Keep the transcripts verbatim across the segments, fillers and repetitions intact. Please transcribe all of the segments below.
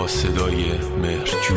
با صدای مهرجو.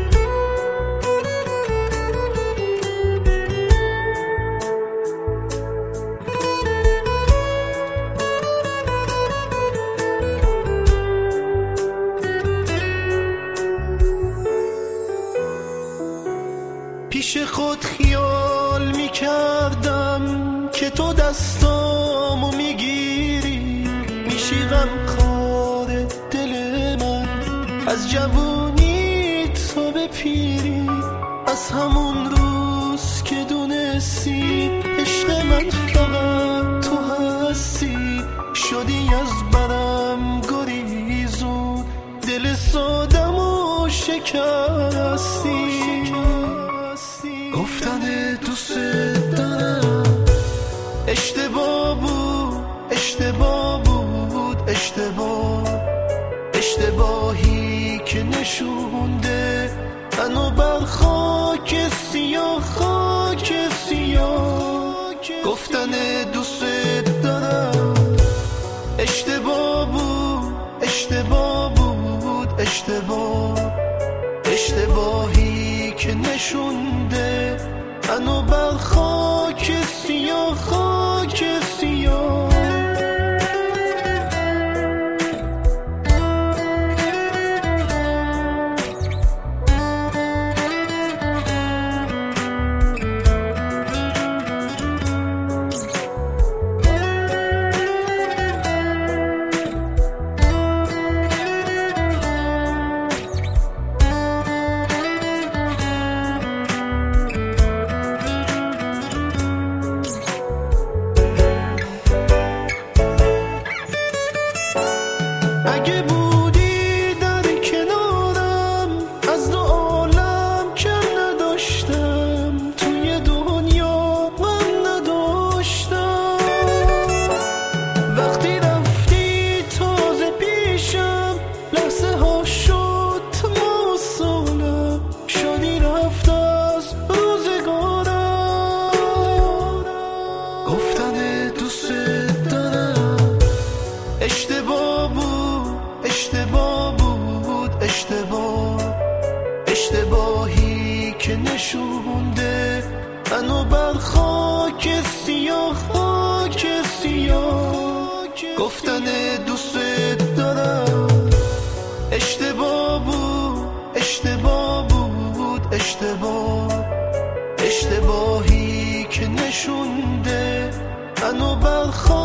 پیش خود خیال می کردم که تو دستامو میگیری، میشی غمخوار دل من از جوونی تو به پیری. از همون روز که دونستی عشق من فقط تو هستی، شدی از برم گریزون، دل سادمو شکستی. گفتن دوست دارم اشتباه بود، اشتباه بود، اشتباه، اشتباهی که نشونده منو بر خاک سیاه، خاک سیاه. گفتن دوست دارم اشتباه بود، اشتباه بود، اشتباه، اشتباهی که نشونده منو بر خاک سیاه، خاک سیاه. اگه بودی در کنارم از دو عالم کم نداشتم، توی دنیا من نداشتم. وقتی رفتی تازه پیشم لحظه ها شد موصولم، شدی رفت از روزگارم. گفتن دوست دارم اشتباه بود، اشتباه بود، اشتباه، اشتباهی که نشونده منو بر خاک سیاه، خاک سیاه. گفتن دوست دارم اشتباه بود، اشتباه بود، اشتباه، اشتباهی که نشونده منو بر خاک